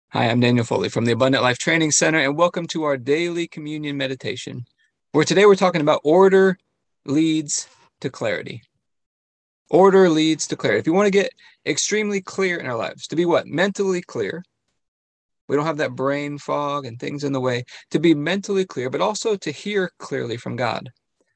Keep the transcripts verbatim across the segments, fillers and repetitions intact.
Hi, I'm Daniel Foley from the Abundant Life Training Center, and welcome to our daily communion meditation, where today we're talking about order leads to clarity. Order leads to clarity. If you want to get extremely clear in our lives, to be what? Mentally clear. We don't have that brain fog and things in the way. To be mentally clear, but also to hear clearly from God.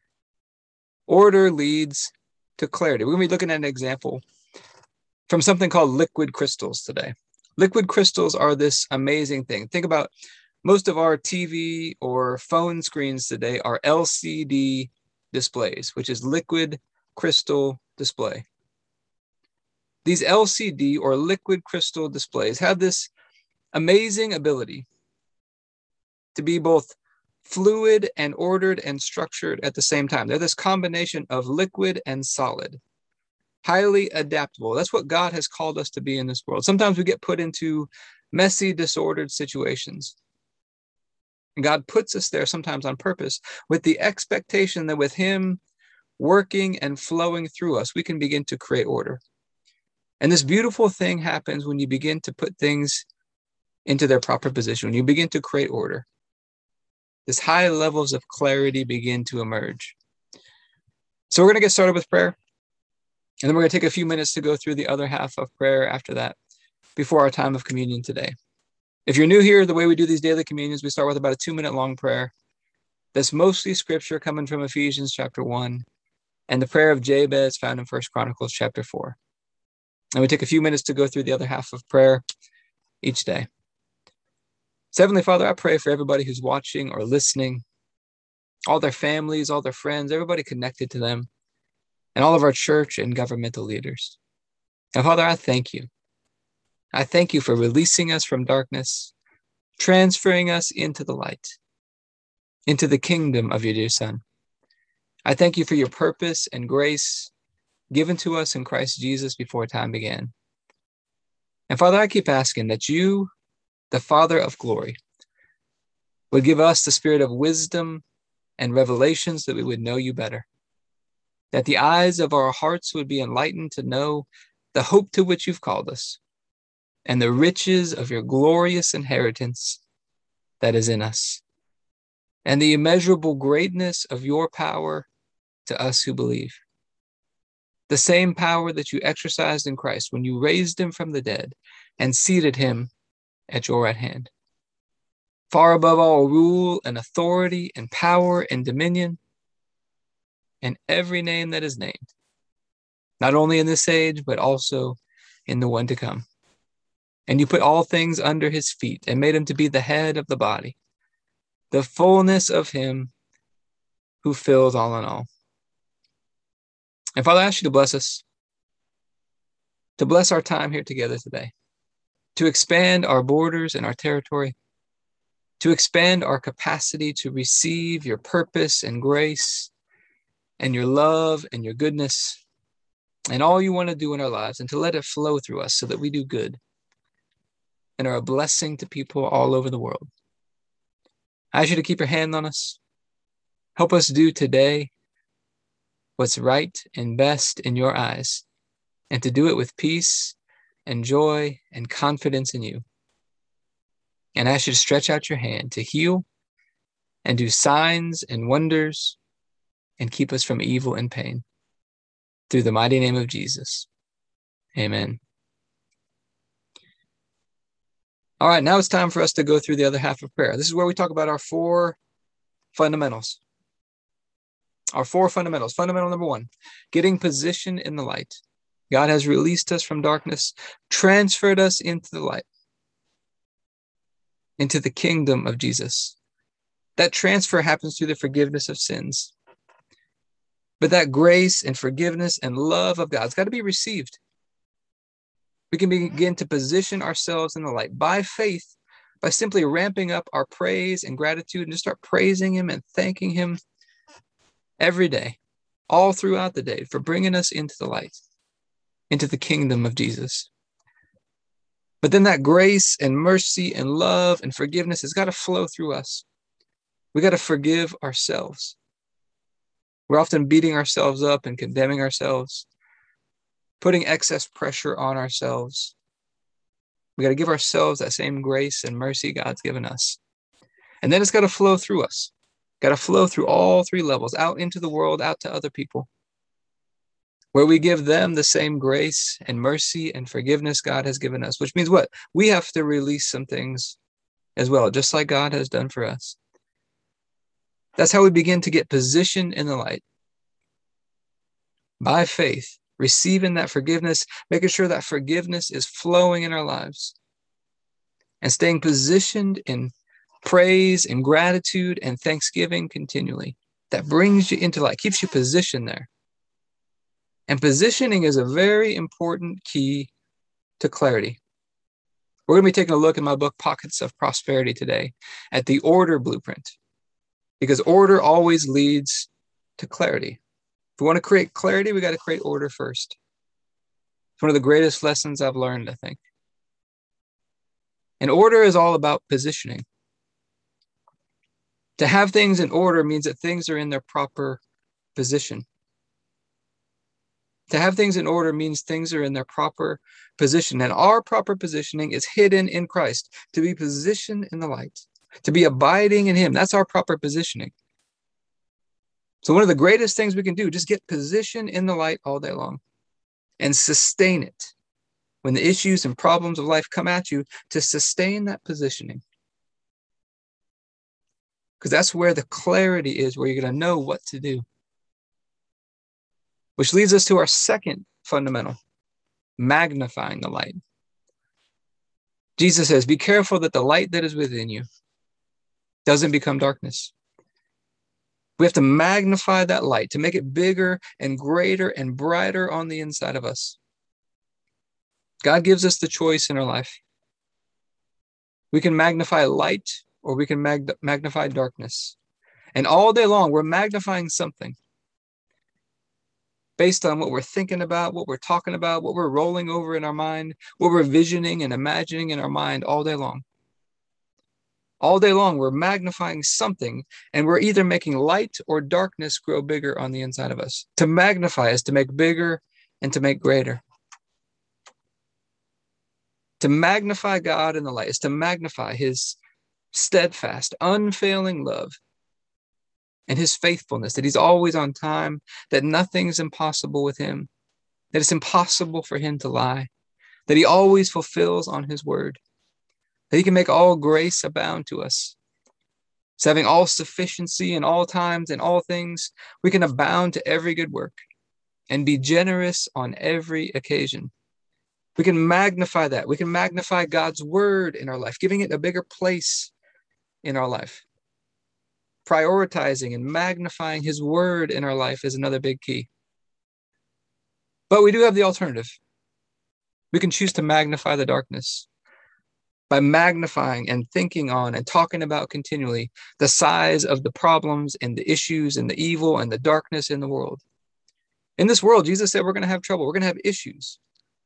Order leads to clarity. We're going to be looking at an example from something called liquid crystals today. Liquid crystals are this amazing thing. Think about most of our T V or phone screens today are L C D displays, which is liquid crystal display. These L C D or liquid crystal displays have this amazing ability to be both fluid and ordered and structured at the same time. They're this combination of liquid and solid. Highly adaptable. That's what God has called us to be in this world. Sometimes we get put into messy, disordered situations. And God puts us there sometimes on purpose with the expectation that with Him working and flowing through us, we can begin to create order. And this beautiful thing happens when you begin to put things into their proper position, when you begin to create order. This high levels of clarity begin to emerge. So we're going to get started with prayer. And then we're going to take a few minutes to go through the other half of prayer after that, before our time of communion today. If you're new here, the way we do these daily communions, we start with about a two-minute long prayer. That's mostly scripture coming from Ephesians chapter one, and the prayer of Jabez found in First Chronicles chapter four. And we take a few minutes to go through the other half of prayer each day. So, Heavenly Father, I pray for everybody who's watching or listening, all their families, all their friends, everybody connected to them, and all of our church and governmental leaders. And Father, I thank you. I thank you for releasing us from darkness, transferring us into the light, into the kingdom of your dear Son. I thank you for your purpose and grace given to us in Christ Jesus before time began. And Father, I keep asking that you, the Father of glory, would give us the spirit of wisdom and revelation so that we would know you better, that the eyes of our hearts would be enlightened to know the hope to which you've called us, and the riches of your glorious inheritance that is in us, and the immeasurable greatness of your power to us who believe. The same power that you exercised in Christ when you raised him from the dead and seated him at your right hand, far above all rule and authority and power and dominion, and every name that is named, not only in this age, but also in the one to come. And you put all things under his feet and made him to be the head of the body, the fullness of him who fills all in all. And Father, I ask you to bless us, to bless our time here together today, to expand our borders and our territory, to expand our capacity to receive your purpose and grace and your love and your goodness and all you want to do in our lives, and to let it flow through us so that we do good and are a blessing to people all over the world. I ask you to keep your hand on us. Help us do today what's right and best in your eyes, and to do it with peace and joy and confidence in you. And I ask you to stretch out your hand to heal and do signs and wonders and keep us from evil and pain. Through the mighty name of Jesus. Amen. All right, now it's time for us to go through the other half of prayer. This is where we talk about our four fundamentals. Our four fundamentals. Fundamental number one, getting position in the light. God has released us from darkness, transferred us into the light, into the kingdom of Jesus. That transfer happens through the forgiveness of sins. But that grace and forgiveness and love of God's got to be received. We can begin to position ourselves in the light by faith, by simply ramping up our praise and gratitude and just start praising him and thanking him every day, all throughout the day, for bringing us into the light, into the kingdom of Jesus. But then that grace and mercy and love and forgiveness has got to flow through us. We got to forgive ourselves. We're often beating ourselves up and condemning ourselves, putting excess pressure on ourselves. We got to give ourselves that same grace and mercy God's given us. And then it's got to flow through us. Got to flow through all three levels, out into the world, out to other people, where we give them the same grace and mercy and forgiveness God has given us, which means what? We have to release some things as well, just like God has done for us. That's how we begin to get positioned in the light. By faith, receiving that forgiveness, making sure that forgiveness is flowing in our lives, and staying positioned in praise and gratitude and thanksgiving continually. That brings you into light, keeps you positioned there. And positioning is a very important key to clarity. We're going to be taking a look in my book, Pockets of Prosperity, today at the order blueprint, because order always leads to clarity. If we want to create clarity, we got to create order first. It's one of the greatest lessons I've learned, I think. And order is all about positioning. To have things in order means that things are in their proper position. To have things in order means things are in their proper position. And our proper positioning is hidden in Christ, to be positioned in the light, to be abiding in Him. That's our proper positioning. So one of the greatest things we can do, just get positioned in the light all day long and sustain it. When the issues and problems of life come at you, to sustain that positioning. Because that's where the clarity is, where you're going to know what to do. Which leads us to our second fundamental, magnifying the light. Jesus says, be careful that the light that is within you doesn't become darkness. We have to magnify that light to make it bigger and greater and brighter on the inside of us. God gives us the choice in our life. We can magnify light or we can mag- magnify darkness. And all day long, we're magnifying something based on what we're thinking about, what we're talking about, what we're rolling over in our mind, what we're visioning and imagining in our mind all day long. All day long, we're magnifying something, and we're either making light or darkness grow bigger on the inside of us. To magnify is to make bigger and to make greater. To magnify God in the light is to magnify His steadfast, unfailing love and His faithfulness, that He's always on time, that nothing's impossible with Him, that it's impossible for Him to lie, that He always fulfills on His word, that He can make all grace abound to us. So having all sufficiency in all times and all things, we can abound to every good work and be generous on every occasion. We can magnify that. We can magnify God's word in our life, giving it a bigger place in our life. Prioritizing and magnifying His word in our life is another big key. But we do have the alternative. We can choose to magnify the darkness by magnifying and thinking on and talking about continually the size of the problems and the issues and the evil and the darkness in the world. In this world, Jesus said we're going to have trouble. We're going to have issues.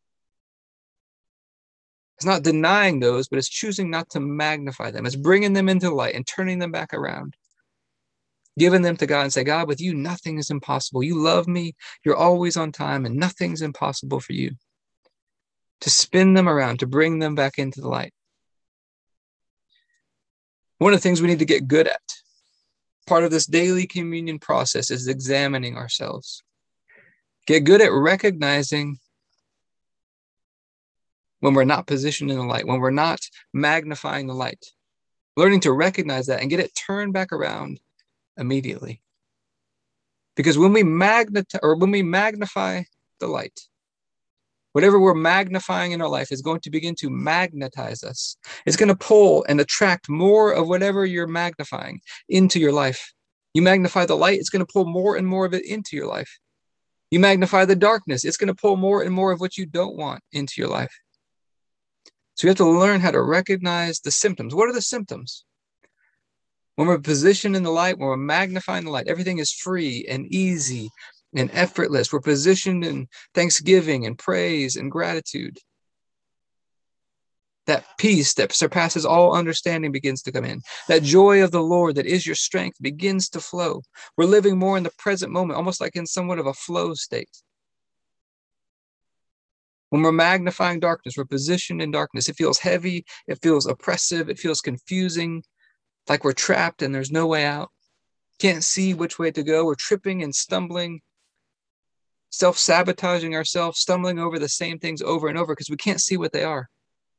It's not denying those, but it's choosing not to magnify them. It's bringing them into light and turning them back around. Giving them to God and say, God, with you, nothing is impossible. You love me. You're always on time and nothing's impossible for you. To spin them around, to bring them back into the light. One of the things we need to get good at, part of this daily communion process, is examining ourselves. Get good at recognizing when we're not positioned in the light, when we're not magnifying the light. Learning to recognize that and get it turned back around immediately. Because when we magnify or when we magnify the light, whatever we're magnifying in our life is going to begin to magnetize us. It's going to pull and attract more of whatever you're magnifying into your life. You magnify the light, it's going to pull more and more of it into your life. You magnify the darkness, it's going to pull more and more of what you don't want into your life. So you have to learn how to recognize the symptoms. What are the symptoms? When we're positioned in the light, when we're magnifying the light, everything is free and easy and effortless. We're positioned in thanksgiving and praise and gratitude. That peace that surpasses all understanding begins to come in. That joy of the Lord that is your strength begins to flow. We're living more in the present moment, almost like in somewhat of a flow state. When we're magnifying darkness, we're positioned in darkness. It feels heavy. It feels oppressive. It feels confusing, like we're trapped and there's no way out. Can't see which way to go. We're tripping and stumbling, self-sabotaging ourselves, stumbling over the same things over and over because we can't see what they are.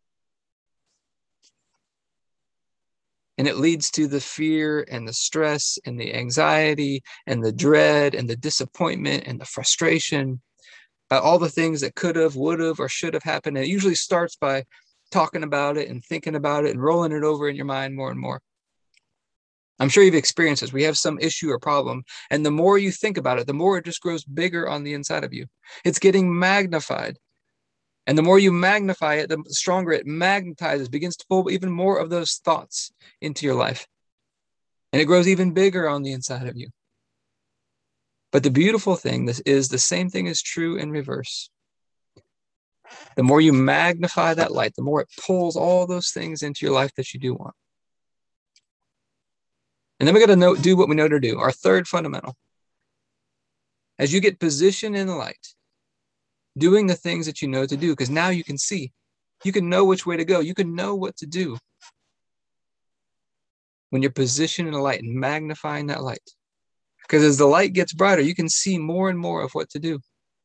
And it leads to the fear and the stress and the anxiety and the dread and the disappointment and the frustration, uh, all the things that could have, would have, or should have happened. And it usually starts by talking about it and thinking about it and rolling it over in your mind more and more. I'm sure you've experienced this. We have some issue or problem, and the more you think about it, the more it just grows bigger on the inside of you. It's getting magnified. And the more you magnify it, the stronger it magnetizes, begins to pull even more of those thoughts into your life. And it grows even bigger on the inside of you. But the beautiful thing this is the same thing is true in reverse. The more you magnify that light, the more it pulls all those things into your life that you do want. And then we got to know, do what we know to do. Our third fundamental. As you get positioned in the light, doing the things that you know to do, because now you can see. You can know which way to go. You can know what to do. When you're positioned in the light and magnifying that light. Because as the light gets brighter, you can see more and more of what to do.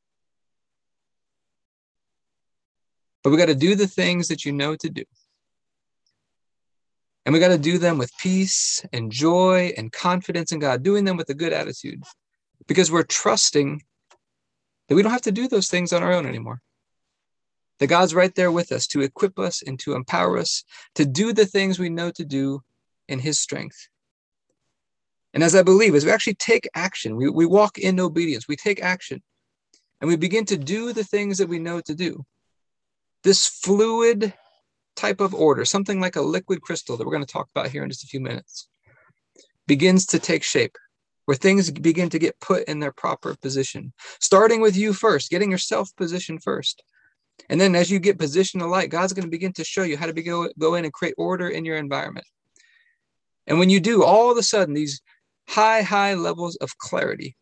But we got to do the things that you know to do. And we got to do them with peace and joy and confidence in God, doing them with a good attitude. Because we're trusting that we don't have to do those things on our own anymore. That God's right there with us to equip us and to empower us to do the things we know to do in his strength. And as I believe, as we actually take action, we, we walk in obedience, we take action, and we begin to do the things that we know to do. This fluid type of order, something like a liquid crystal that we're going to talk about here in just a few minutes, begins to take shape, where things begin to get put in their proper position, starting with you first, getting yourself positioned first. And then as you get positioned in the light, God's going to begin to show you how to be go, go in and create order in your environment. And when you do, all of a sudden, these high, high levels of clarity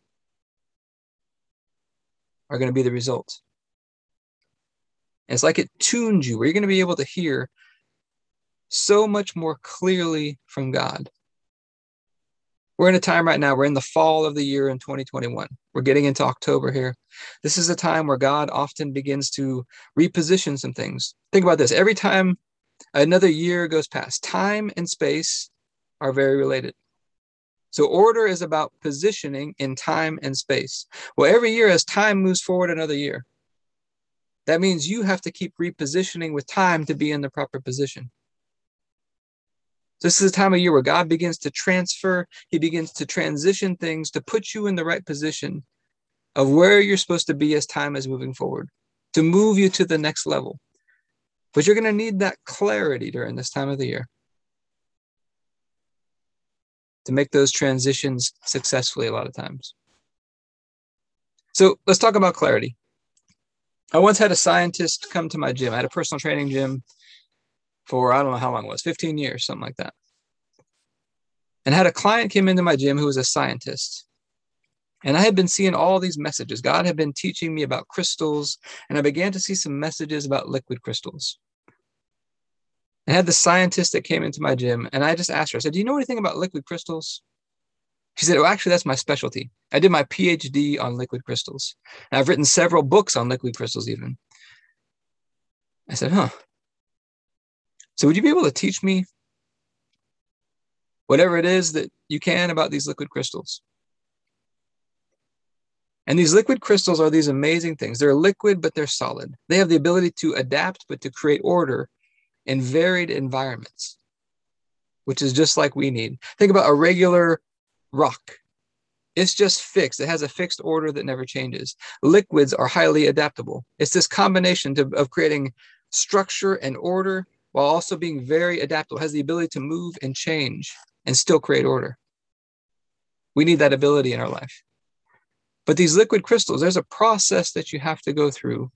are going to be the result. And it's like it tunes you, where you're going to be able to hear so much more clearly from God. We're in a time right now, we're in the fall of the year in twenty twenty-one. We're getting into October here. This is a time where God often begins to reposition some things. Think about this. Every time another year goes past, time and space are very related. So order is about positioning in time and space. Well, every year as time moves forward another year, that means you have to keep repositioning with time to be in the proper position. This is a time of year where God begins to transfer. He begins to transition things to put you in the right position of where you're supposed to be as time is moving forward, to move you to the next level. But you're going to need that clarity during this time of the year to make those transitions successfully a lot of times. So let's talk about clarity. I once had a scientist come to my gym. I had a personal training gym for, I don't know how long it was, fifteen years, something like that. And I had a client came into my gym who was a scientist. And I had been seeing all these messages. God had been teaching me about crystals, and I began to see some messages about liquid crystals. I had the scientist that came into my gym, and I just asked her, I said, do you know anything about liquid crystals? She said, oh, actually, that's my specialty. I did my P H D on liquid crystals. And I've written several books on liquid crystals even. I said, huh. So would you be able to teach me whatever it is that you can about these liquid crystals? And these liquid crystals are these amazing things. They're liquid, but they're solid. They have the ability to adapt, but to create order in varied environments, which is just like we need. Think about a regular rock. It's just fixed. It has a fixed order that never changes. Liquids are highly adaptable. It's this combination to, of creating structure and order while also being very adaptable. It has the ability to move and change and still create order. We need that ability in our life. But these liquid crystals, there's a process that you have to go through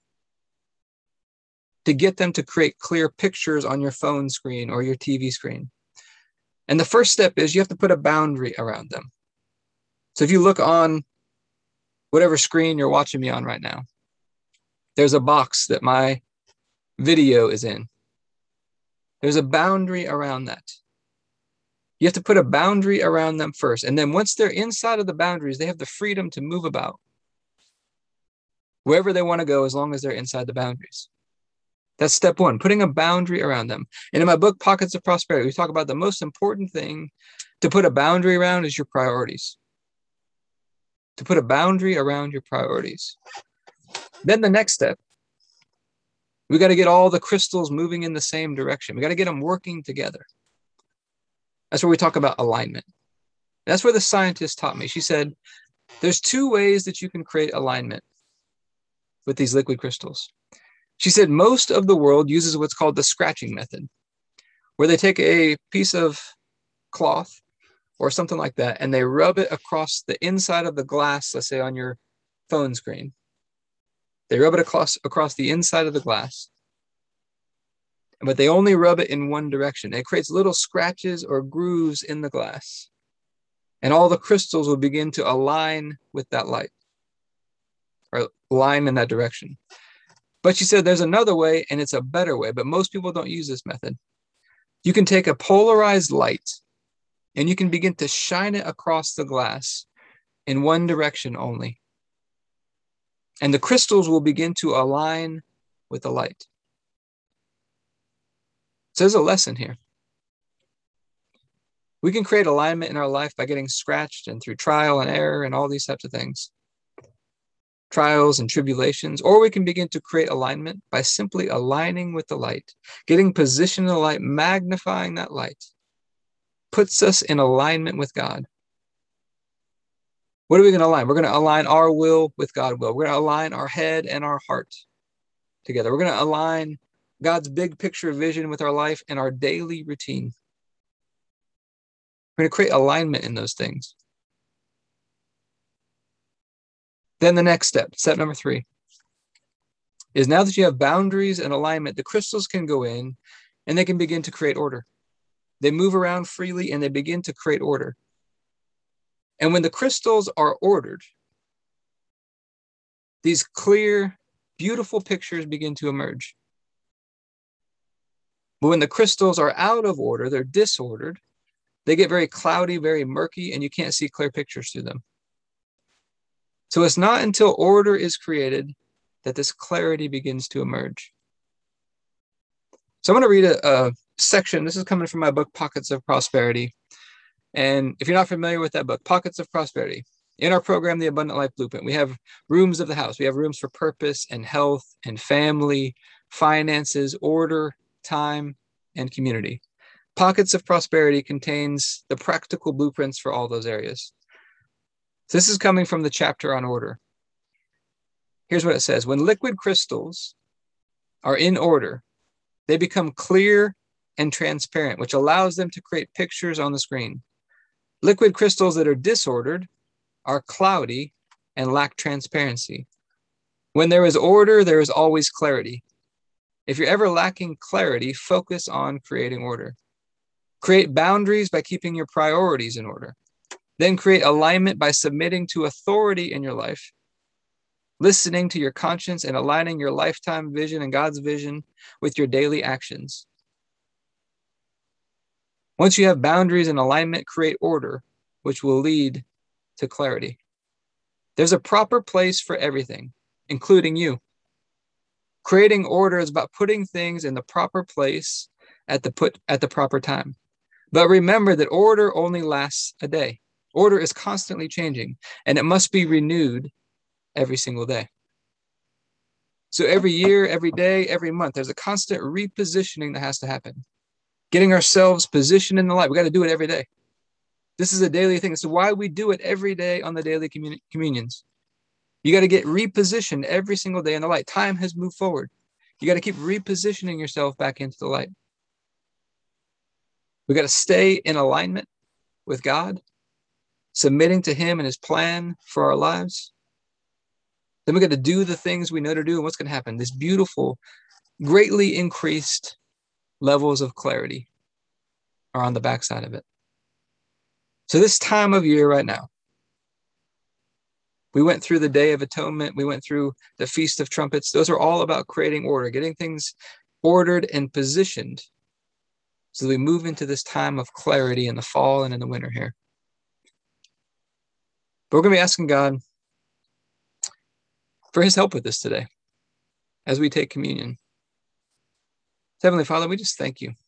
to get them to create clear pictures on your phone screen or your T V screen. And the first step is you have to put a boundary around them. So if you look on whatever screen you're watching me on right now, There's a box that my video is in. There's a boundary around that. You have to put a boundary around them first. And then once they're inside of the boundaries, they have the freedom to move about wherever they want to go as long as they're inside the boundaries. That's step one, putting a boundary around them. And in my book, Pockets of Prosperity, we talk about the most important thing to put a boundary around is your priorities. To put a boundary around your priorities. Then the next step, we got to get all the crystals moving in the same direction. We got to get them working together. That's where we talk about alignment. That's where the scientist taught me. She said, there's two ways that you can create alignment with these liquid crystals. She said most of the world uses what's called the scratching method, where they take a piece of cloth or something like that, and they rub it across the inside of the glass, let's say on your phone screen. They rub it across, across the inside of the glass, but they only rub it in one direction. It creates little scratches or grooves in the glass, and all the crystals will begin to align with that light or align in that direction. But she said there's another way, and it's a better way, but most people don't use this method. You can take a polarized light and you can begin to shine it across the glass in one direction only. And the crystals will begin to align with the light. So there's a lesson here. We can create alignment in our life by getting scratched and through trial and error and all these types of things. Trials and tribulations, or we can begin to create alignment by simply aligning with the light, getting position in the light, magnifying that light, puts us in alignment with God. What are we going to align? We're going to align our will with God's will. We're going to align our head and our heart together. We're going to align God's big picture vision with our life and our daily routine. We're going to create alignment in those things. Then the next step, step number three, is now that you have boundaries and alignment, the crystals can go in and they can begin to create order. They move around freely and they begin to create order. And when the crystals are ordered, these clear, beautiful pictures begin to emerge. But when the crystals are out of order, they're disordered, they get very cloudy, very murky, and you can't see clear pictures through them. So it's not until order is created that this clarity begins to emerge. So I'm going to read a, a section. This is coming from my book, Pockets of Prosperity. And if you're not familiar with that book, Pockets of Prosperity, in our program, The Abundant Life Blueprint, we have rooms of the house. We have rooms for purpose and health and family, finances, order, time, and community. Pockets of Prosperity contains the practical blueprints for all those areas. So this is coming from the chapter on order. Here's what it says. When liquid crystals are in order, they become clear and transparent, which allows them to create pictures on the screen. Liquid crystals that are disordered are cloudy and lack transparency. When there is order, there is always clarity. If you're ever lacking clarity, focus on creating order. Create boundaries by keeping your priorities in order. Then create alignment by submitting to authority in your life, listening to your conscience and aligning your lifetime vision and God's vision with your daily actions. Once you have boundaries and alignment, create order, which will lead to clarity. There's a proper place for everything, including you. Creating order is about putting things in the proper place at the put at the proper time. But remember that order only lasts a day. Order is constantly changing, and it must be renewed every single day. So every year, every day, every month, there's a constant repositioning that has to happen. Getting ourselves positioned in the light. We got to do it every day. This is a daily thing. So why we do it every day on the daily commun- communions. You got to get repositioned every single day in the light. Time has moved forward. You got to keep repositioning yourself back into the light. We got to stay in alignment with God, submitting to him and his plan for our lives. Then we got to do the things we know to do. And what's going to happen? This beautiful, greatly increased levels of clarity are on the backside of it. So this time of year right now, We went through the Day of Atonement. We went through the Feast of Trumpets. Those are all about creating order, getting things ordered and positioned so that we move into this time of clarity in the fall and in the winter here. But we're going to be asking God for his help with this today as we take communion. Heavenly Father, we just thank you.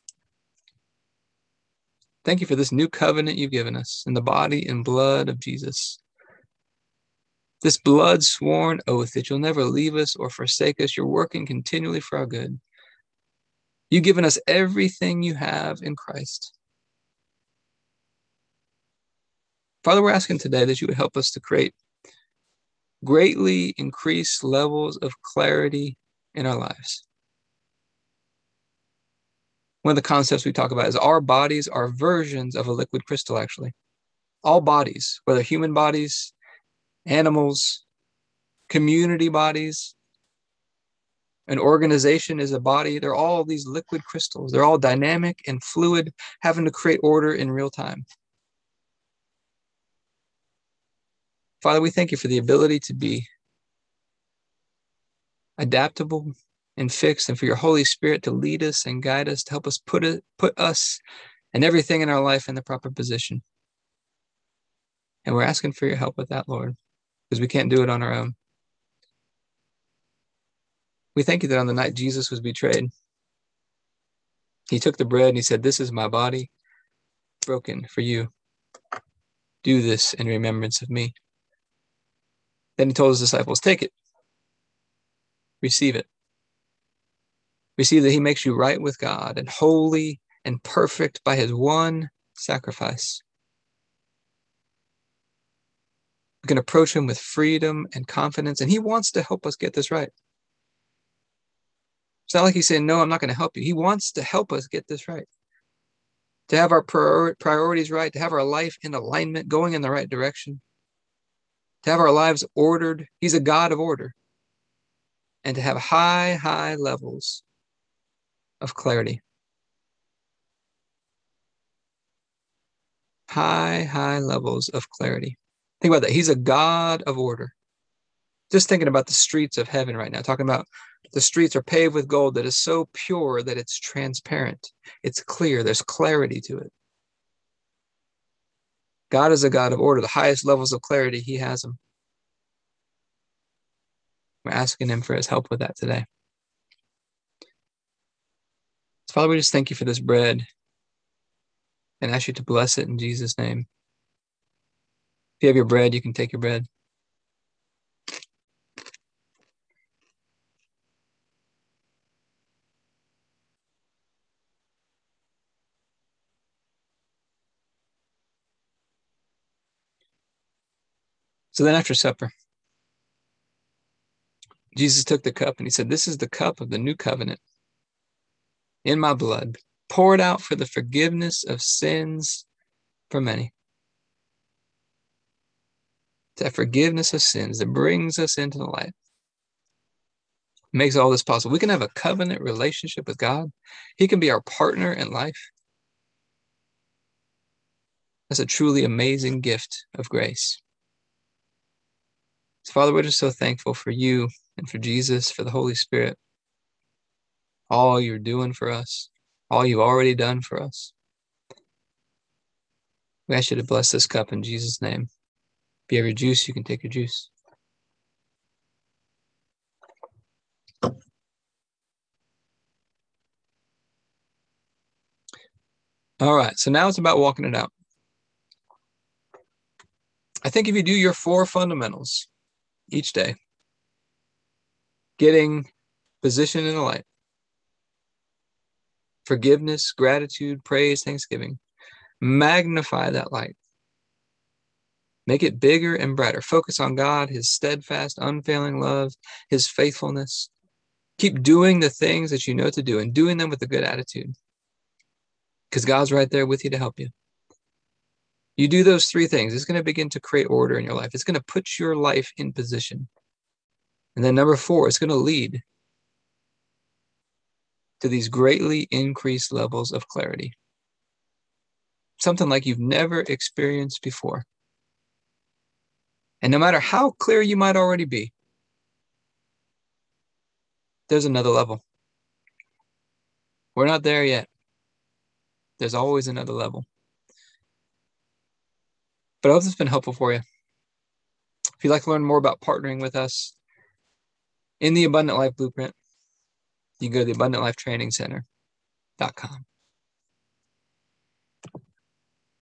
Thank you for this new covenant you've given us in the body and blood of Jesus. This blood sworn oath that you'll never leave us or forsake us. You're working continually for our good. You've given us everything you have in Christ. Father, we're asking today that you would help us to create greatly increased levels of clarity in our lives. One of the concepts we talk about is our bodies are versions of a liquid crystal, actually. All bodies, whether human bodies, animals, community bodies, an organization is a body. They're all these liquid crystals. They're all dynamic and fluid, having to create order in real time. Father, we thank you for the ability to be adaptable and fixed, and for your Holy Spirit to lead us and guide us, to help us put it, put us and everything in our life in the proper position. And we're asking for your help with that, Lord, because we can't do it on our own. We thank you that on the night Jesus was betrayed, he took the bread and he said, "This is my body broken for you. Do this in remembrance of me." Then he told his disciples, "Take it. Receive it. Receive that he makes you right with God and holy and perfect by his one sacrifice. We can approach him with freedom and confidence, and he wants to help us get this right. It's not like he's saying, no, I'm not going to help you. He wants to help us get this right, to have our prior- priorities right, to have our life in alignment, going in the right direction, to have our lives ordered. He's a God of order. And to have high, high levels of clarity. High, high levels of clarity. Think about that. He's a God of order. Just thinking about the streets of heaven right now, talking about the streets are paved with gold that is so pure that it's transparent. It's clear. There's clarity to it. God is a God of order. The highest levels of clarity, he has them. We're asking him for his help with that today. So Father, we just thank you for this bread and ask you to bless it in Jesus' name. If you have your bread, you can take your bread. So then after supper, Jesus took the cup and he said, "This is the cup of the new covenant in my blood, poured out for the forgiveness of sins for many." That forgiveness of sins that brings us into the light, makes all this possible. We can have a covenant relationship with God. He can be our partner in life. That's a truly amazing gift of grace. So Father, we're just so thankful for you and for Jesus, for the Holy Spirit, all you're doing for us, all you've already done for us. We ask you to bless this cup in Jesus' name. If you have your juice, you can take your juice. All right, so now it's about walking it out. I think if you do your four fundamentals each day, getting position in the light, forgiveness, gratitude, praise, thanksgiving, magnify that light. Make it bigger and brighter. Focus on God, his steadfast, unfailing love, his faithfulness. Keep doing the things that you know to do and doing them with a good attitude, because God's right there with you to help you. You do those three things, it's going to begin to create order in your life. It's going to put your life in position. And then number four, it's going to lead to these greatly increased levels of clarity. Something like you've never experienced before. And no matter how clear you might already be, there's another level. We're not there yet. There's always another level. But I hope this has been helpful for you. If you'd like to learn more about partnering with us in the Abundant Life Blueprint, you can go to the abundant life training center dot com.